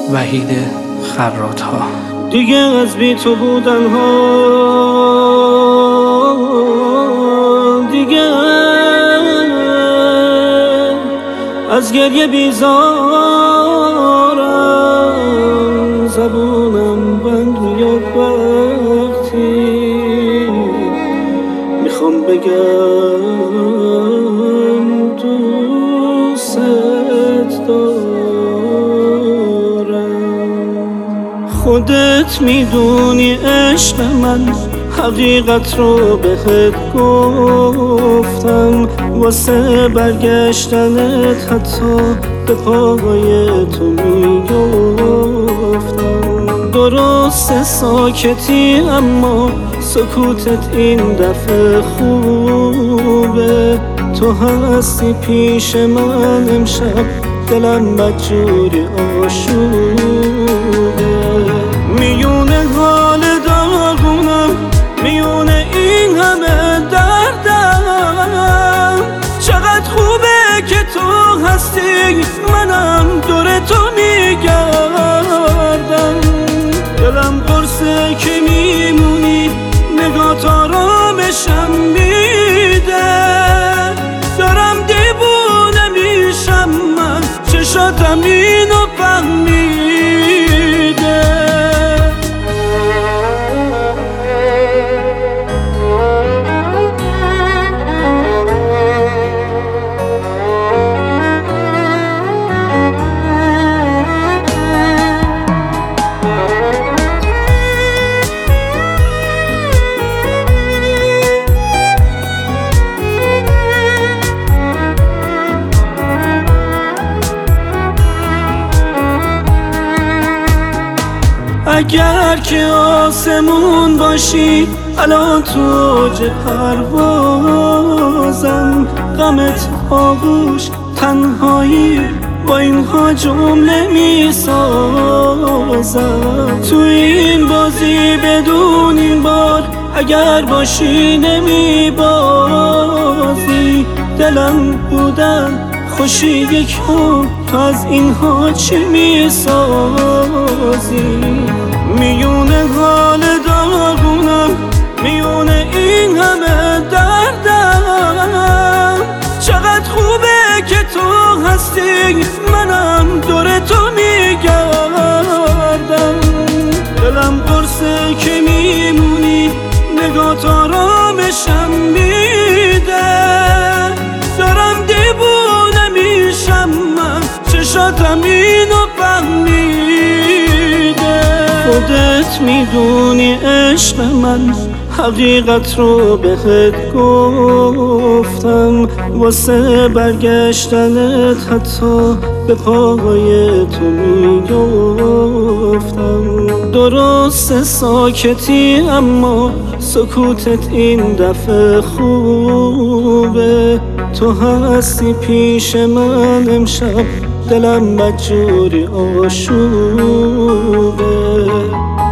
وحید خراط‌ها. دیگه از بی تو بودن ها، دیگه از گریه بیزارم، زبونم بند میاد وقتی میخوام بگم دوست دارم. خودت میدونی عشق من، حقیقت رو بهت گفتم، واسه برگشتنت حتی به پای تو میگفتم. درسته ساکتی اما سکوتت این دفعه خوبه، تو هستی پیش من امشب، دلم بدجوری آشوبه. میونه حال داغونم، میونه این همه دردم، چقدر خوبه که تو هستی، منم دور تو میگردم. دلم قرصه که میمونی، نگاه آرامشم میده، دارم دیوونه میشم من، چشاتم اینو فهمیده. اگر که آسمون باشی الان تو اوج پروازم، غمت آغوش تنهایی با اینها جمله میسازم. تو این بازی بدون این بار اگر باشی نمیبازی، دلم بودن خوشی یک هم، تو از اینها چی میسازی؟ میونه حال داغونم، میونه این همه دردم، چقدر خوبه که تو هستی، منم دور تو میگردم. دلم قرصه که میمونی، نگاه آرامشم میده، دارم دیوونه میشم من، چشاتم اینو فهمیده. خودت میدونی عشق من، حقیقت رو بهت گفتم، واسه برگشتنت حتی به پای تو میگفتم. درسته ساکتی اما سکوتت این دفعه خوبه، تو هستی پیش من امشب، دلم بدجوری آشوبه.